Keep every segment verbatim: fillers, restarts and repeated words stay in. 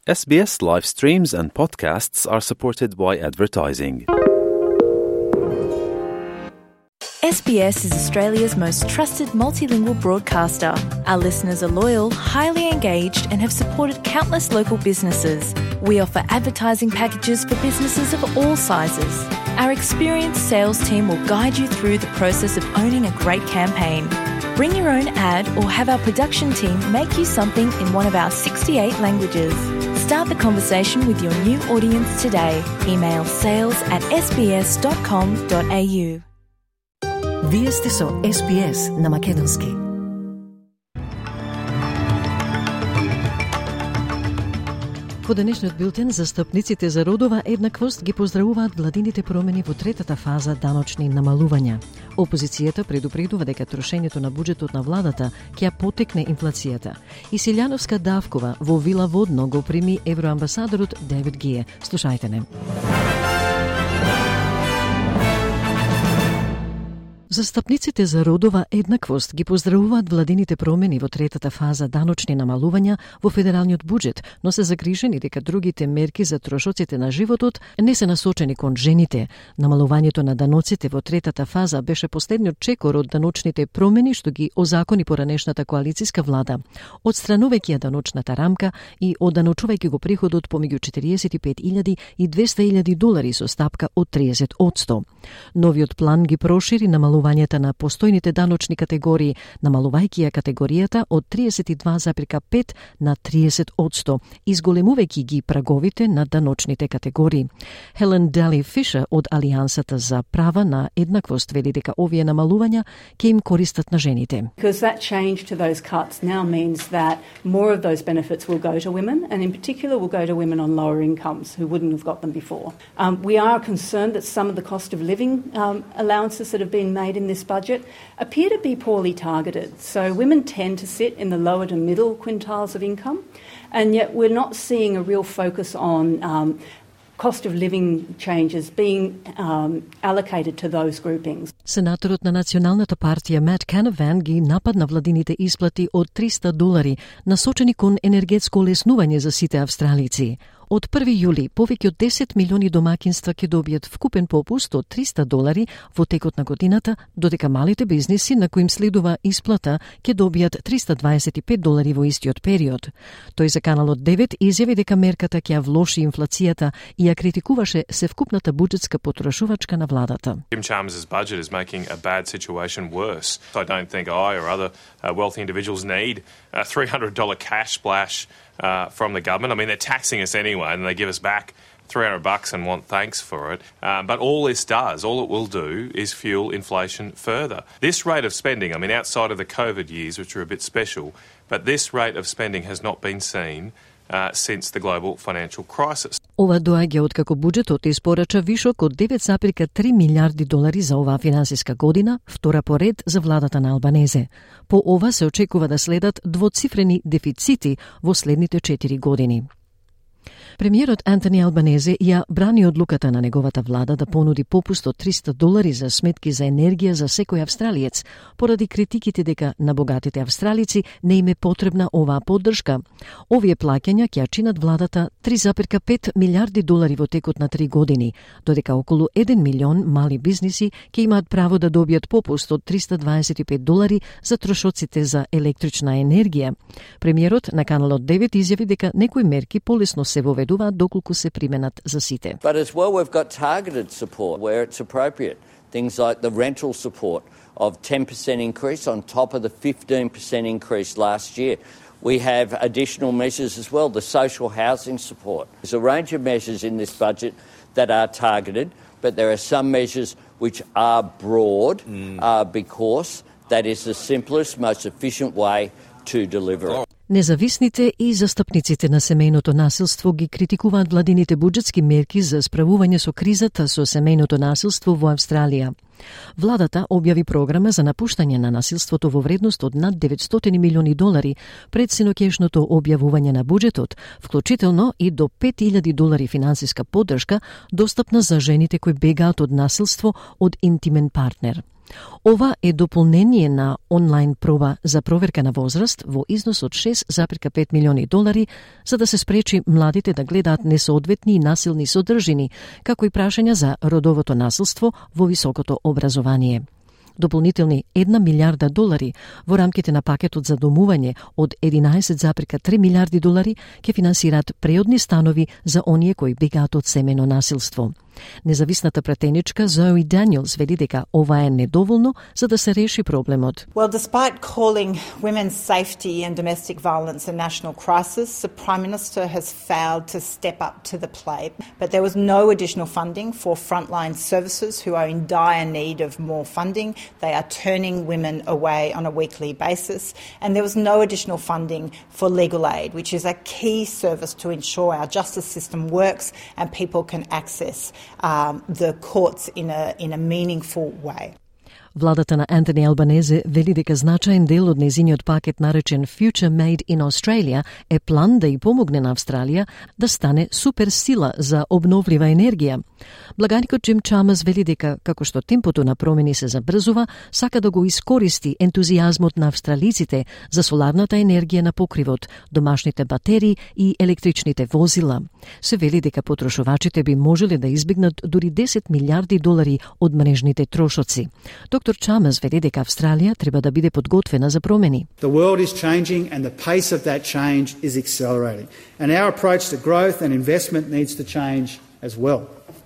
S B S live streams and podcasts are supported by advertising. S B S is Australia's most trusted multilingual broadcaster. Our listeners are loyal, highly engaged, and have supported countless local businesses. We offer advertising packages for businesses of all sizes. Our experienced sales team will guide you through the process of owning a great campaign. Bring your own ad or have our production team make you something in one of our sixty-eight languages. Start the conversation with your new audience today. Email sales at s b s dot com dot a u. Вие сте со С Б С на Македонски. Во денешниот билтен, застапниците за родова еднаквост ги поздравуваат владините промени во третата фаза даночни намалувања. Опозицијата предупредува дека трошењето на буџетот на владата ќе ја потекне инфлацијата. И Силјановска Давкова во Вила Водно го прими евроамбасадорот Девид Гие. Слушајте не. Застапниците за родова еднаквост ги поздравуваат владините промени во третата фаза даночни намалувања во федералниот буџет, но се загрижени дека другите мерки за трошоците на животот не се насочени кон жените. Намалувањето на даноците во третата фаза беше последниот чекор од даночните промени што ги озакони поранешната коалициска влада, отстранувајќи ја даночната рамка и оданочувајќи го приходот помеѓу четириесет и пет илјади и двесте илјади долари со стапка од триесет одсто. Новиот план ги прошири намалувањето на постојните даночни категории, намалувајќи ја категоријата од триесет и два запирка пет на триесет одсто, изголемувајќи ги праговите на даночните категории. Хелен Дали Фишер од Алијансата за права на еднаквост вели дека овие намалувања ќе им користат на жените. Because that change to those cuts now means that more of those benefits will go to women, and in particular will go to women on lower incomes who wouldn't have got them before. Um, we are concerned that some of the cost of living um, allowances that have been made in this budget appear to be poorly targeted. So women tend to sit in the lower to middle quintiles of income, and yet we're not seeing a real focus on um, cost of living changes being um, allocated to those groupings. Сенаторот на Националната партија Мат Канаван ги нападна владините исплати од триста долари, насочени кон енергетско олеснување за сите австралици. Од први јули повеќе од десет милиони домакинства ќе добијат вкупен попуст од триста долари во текот на годината, додека малите бизниси на кои им следува исплата ќе добијат триста дваесет и пет долари во истиот период. Тој за Каналот девет изјави дека мерката ќе ја влоши инфлацијата и ја критикуваше севкупната буџетска потрошувачка на владата. Jim Chalmers' budget is making a bad situation worse. I don't think I or other uh, wealthy individuals need a three hundred dollars cash splash uh, from the government. I mean, they're taxing us anyway, and they give us back three hundred bucks and want thanks for it. Um, but all this does, all it will do is fuel inflation further. This rate of spending, I mean, outside of the COVID years, which are a bit special, but this rate of spending has not been seen Uh, since the global financial crisis. Ова доаѓа откако буџетот испорача вишок од девет запирка три милиарди долари за оваа финансиска година, втора по ред за владата на Албанезе. По ова се очекува да следат двоцифрени дефицити во следните четири години. Премиерот Антони Албанезе ја брани одлуката на неговата влада да понуди попуст од триста долари за сметки за енергија за секој австралиец, поради критиките дека на богатите австралици не им е потребна оваа поддршка. Овие плаќања ќе ја чинат владата три запирка пет милиарди долари во текот на три години, додека околу еден милион мали бизниси ќе имаат право да добијат попуст од триста дваесет и пет долари за трошоците за електрична енергија. Премиерот на Каналот девет изјави дека некои мерки полесно се воведуваат доколку се применат за сите. But as well we've got targeted support where it's appropriate. Things like the rental support of ten percent increase on top of the fifteen percent increase last year. We have additional measures as well, the social housing support. There's a range of measures in this budget that are targeted, but there are some measures which are broad mm. uh, because that is the simplest, most efficient way to deliver it. Независните и застапниците на семејното насилство ги критикуваат владините буџетски мерки за справување со кризата со семејното насилство во Австралија. Владата објави програма за напуштање на насилството во вредност од над деветстотини милиони долари пред синокешното објавување на буџетот, вклучително и до пет илјади долари финансиска поддршка достапна за жените кои бегаат од насилство од интимен партнер. Ова е дополнение на онлайн проба за проверка на возраст во износ од шест зарез пет милиони долари за да се спречи младите да гледаат несоодветни и насилни содржини, како и прашања за родовото насилство во високото образование. Дополнителни една милиарда долари во рамките на пакетот за домување од единаесет зарез три милиарди долари ќе финансираат преодни станови за оние кои бегаат од семено насилство. Независната пратеничка Зои Даниелс вели дека ова е недоволно за да се реши проблемот. Well, despite calling women's safety and domestic violence a national crisis, the Prime Minister has failed to step up to the plate. But there was no additional funding for frontline services who are in dire need of more funding. They are turning women away on a weekly basis. And there was no additional funding for legal aid, which is a key service to ensure our justice system works and people can access Um, the courts in a in a meaningful way. Владата на Антони Албанезе вели дека значаен дел од незиниот пакет наречен Future Made in Australia е план да и помогне на Австралија да стане суперсила за обновлива енергија. Благаникот Джим Чамас вели дека како што темпото на промени се забрзува, сака да го искористи ентузијазмот на австралиците за соларната енергија на покривот, домашните батерии и електричните возила. Се вели дека потрошувачите би можеле да избегнат дури десет милиарди долари од мрежните трошоци. Доктор Чамас вели дека Австралија треба да биде подготвена за промени. The world is changing and the pace of that change is accelerating. And our approach to growth and investment needs to change as well.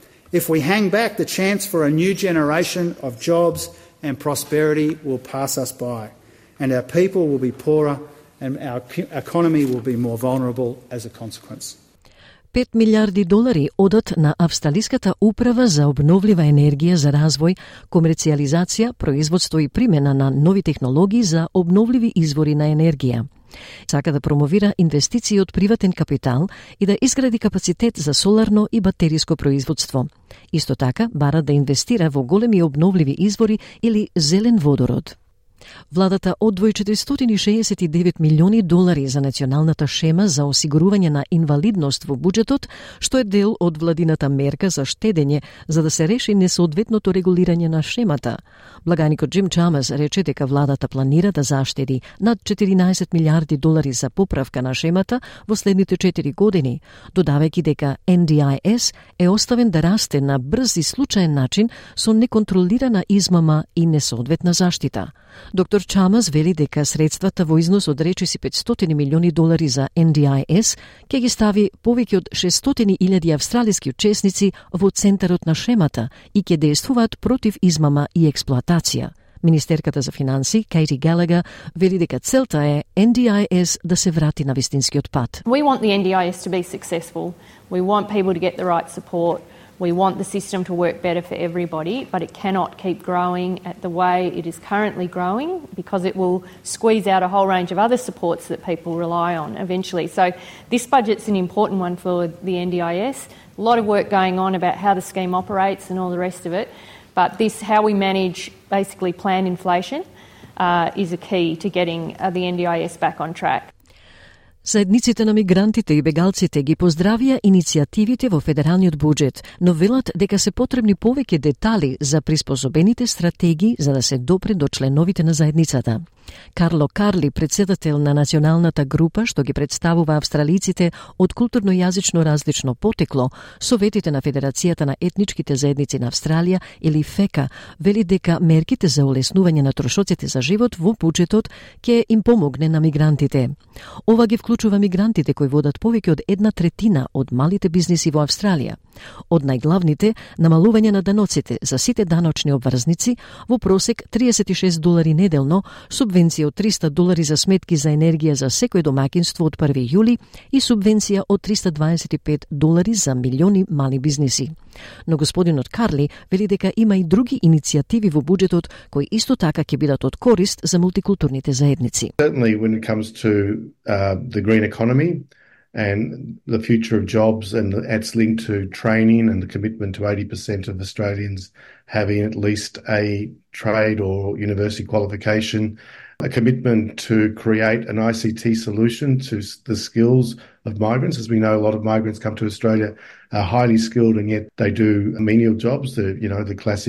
If we hang back, the chance for a new generation of jobs and prosperity will pass us by. And our people will be poorer and our economy will be more vulnerable as a consequence. пет милиарди долари одат на Австралиската управа за обновлива енергија за развој, комерцијализација, производство и примена на нови технологии за обновливи извори на енергија. Сака да промовира инвестиции од приватен капитал и да изгради капацитет за соларно и батериско производство. Исто така, бара да инвестира во големи обновливи извори или зелен водород. Владата одвои четиристотини и шеесет и девет милиони долари за националната шема за осигурување на инвалидност во буџетот, што е дел од владината мерка за штедење за да се реши несоодветното регулирање на шемата. Благаникот Джим Чамас рече дека владата планира да заштеди над четиринаесет милиарди долари за поправка на шемата во следните четири години, додавајќи дека Ен Ди Ај Ес е оставен да расте на брз и случаен начин со неконтролирана измама и несоодветна заштита. Доктор Чамас вели дека средствата во износ од речиси петстотини милиони долари за Ен Ди Ај Ес ќе ги стави повеќе од шестстотини илјади австралиски учесници во центарот на шемата и ќе действуваат против измама и експлоатација. Министерката за финанси, Кейти Галагер, вели дека целта е Ен Ди Ај Ес да се врати на вистинскиот пат. We want the Ен Ди Ај Ес to be successful. We want people to get the right support. We want the system to work better for everybody, but it cannot keep growing at the way it is currently growing because it will squeeze out a whole range of other supports that people rely on eventually. So this budget's an important one for the Ен Ди Ај Ес. A lot of work going on about how the scheme operates and all the rest of it, but this, how we manage basically planned inflation, uh, is a key to getting uh, the Ен Ди Ај Ес back on track. Заедниците на мигрантите и бегалците ги поздравија иницијативите во федералниот буџет, но велат дека се потребни повеќе детали за приспособените стратегии за да се допре до членовите на заедницата. Карло Карли, председател на националната група што ги представува австралиците од културно-јазично различно потекло, Советите на Федерацијата на етничките заедници на Австралија или ФЕКА, вели дека мерките за олеснување на трошоците за живот во буџетот ќе им помогне на мигрантите. Ова ги вклучува мигрантите кои водат повеќе од една третина од малите бизниси во Австралија. Од најглавните, намалување на даноците за сите даночни обврзници, во просек триесет и шест долари неделно, субвенција од триста долари за сметки за енергија за секој домаќинство од први јули и субвенција од триста дваесет и пет долари за милиони мали бизниси. Но господинот Карли вели дека има и други иницијативи во буџетот кои исто така ќе бидат од корист за мултикултурните заедници. Certainly when it comes to uh, the green economy and the future of jobs, and it's linked to training and the commitment to eighty percent of Australians having at least a trade or university qualification, a commitment to create an I C T solution to the skills of migrants. As we know, a lot of migrants come to Australia are highly skilled and yet they do menial jobs, the, you know, the classic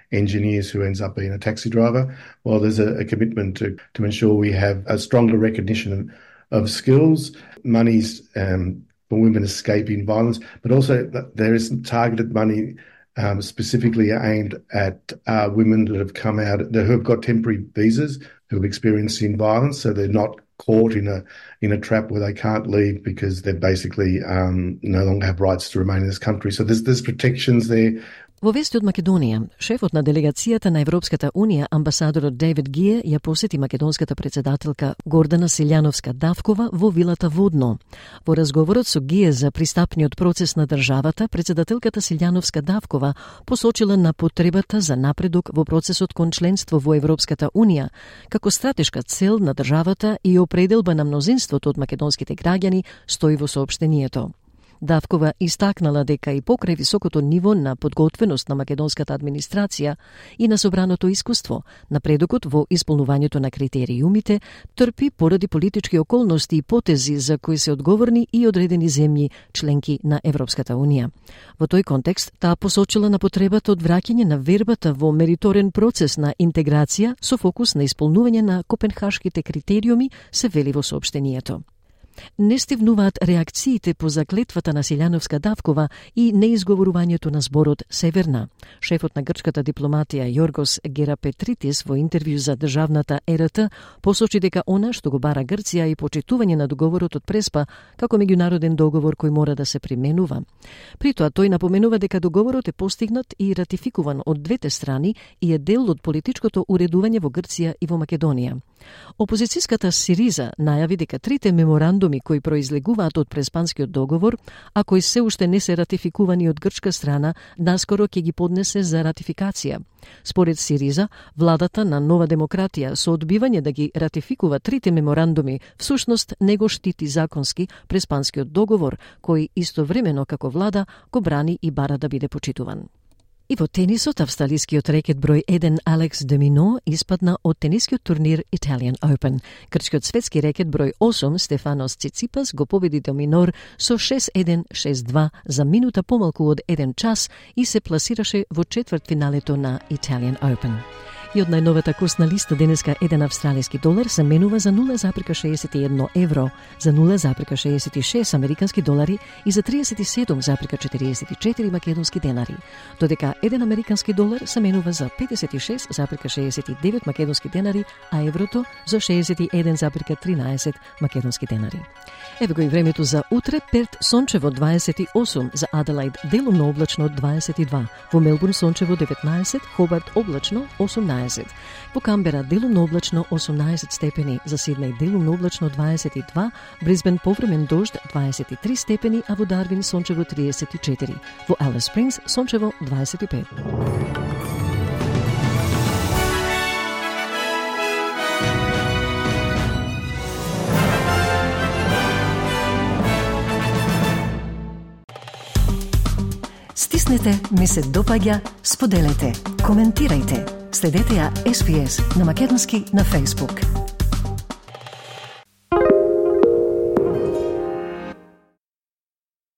engineers who ends up being a taxi driver. While there's a, a commitment to, to ensure we have a stronger recognition of, of skills, monies um, for women escaping violence, but also there is targeted money um, specifically aimed at uh, women that have come out, that who have got temporary visas, who are experiencing violence, so they're not caught in a in a trap where they can't leave because they basically um, no longer have rights to remain in this country. So there's there's protections there. Во вести од Македонија, шефот на делегацијата на Европската Унија, амбасадорот Дейвид Гие, ја посети македонската председателка Гордана Силјановска-Давкова во вилата Водно. Во разговорот со Гие за пристапниот процес на државата, председателката Силјановска-Давкова посочила на потребата за напредок во процесот кон членство во Европската Унија, како стратешка цел на државата и определба на мнозинството од македонските граѓани, стои во соопштението. Давкова истакнала дека и покрај високото ниво на подготвеност на македонската администрација и на собраното искуство, напредокот во исполнувањето на критериумите трпи поради политички околности и потези за кои се одговорни и одредени земји членки на Европската Унија. Во тој контекст, таа посочила на потребата од враќање на вербата во мериторен процес на интеграција со фокус на исполнување на копенхашките критериуми, се вели во соопштението. Не стивнуваат реакциите по заклетвата на Силјановска-Давкова и неизговорувањето на зборот Северна. Шефот на грчката дипломатија Јоргос Герапетритис во интервју за државната Ер Т посочи дека она што го бара Грција и почитување на договорот од Преспа како меѓународен договор кој мора да се применува. При тоа тој напоменува дека договорот е постигнат и ратификуван од двете страни и е дел од политичкото уредување во Грција и во Македонија. Опозицијската Сириза најави дека трите меморандуми кои произлегуваат од Преспанскиот договор, а кои се уште не се ратификувани од грчка страна, наскоро ќе ги поднесе за ратификација. Според Сириза, владата на Нова демократија со одбивање да ги ратификува трите меморандуми всушност не го штити законски Преспанскиот договор, кој истовремено како влада го брани и бара да биде почитуван. И во тенисот, австралискиот рекет број еден Алекс де Мино испадна од тенискиот турнир Italian Open. Грчкиот светски рекет број осум Стефанос Циципас го победи Доминор со шест еден шест два за минута помалку од еден час и се пласираше во четвртфиналето на Italian Open. И од најновата курсна листа денеска еден австралиски долар се менува за нула зарка шеесет и едно евро, за нула зарка шеесет и шест американски долари и за триесет и седум зарка четириесет и четири македонски денари, додека еден американски долар се менува за педесет и шест зарка шеесет и девет македонски денари, а еврото за шеесет и еден зарка тринаесет македонски денари. Еве го и времето за утре. Перт сончево дваесет и осум, за Аделаид делумно облачно дваесет и два, во Мелбурн сончево деветнаесет, Хобарт облачно осумнаесет, во Камбера делумно облачно осумнаесет степени, за Сиднеј делумно облачно дваесет и два, Брисбен повремен дожд дваесет и три степени, а во Дарвин сончево триесет и четири, во Алис Спрингс сончево дваесет и пет. Стиснете, ми се допаѓа, споделете, коментирајте. Следете ја Ес Би Ес на македонски на Facebook.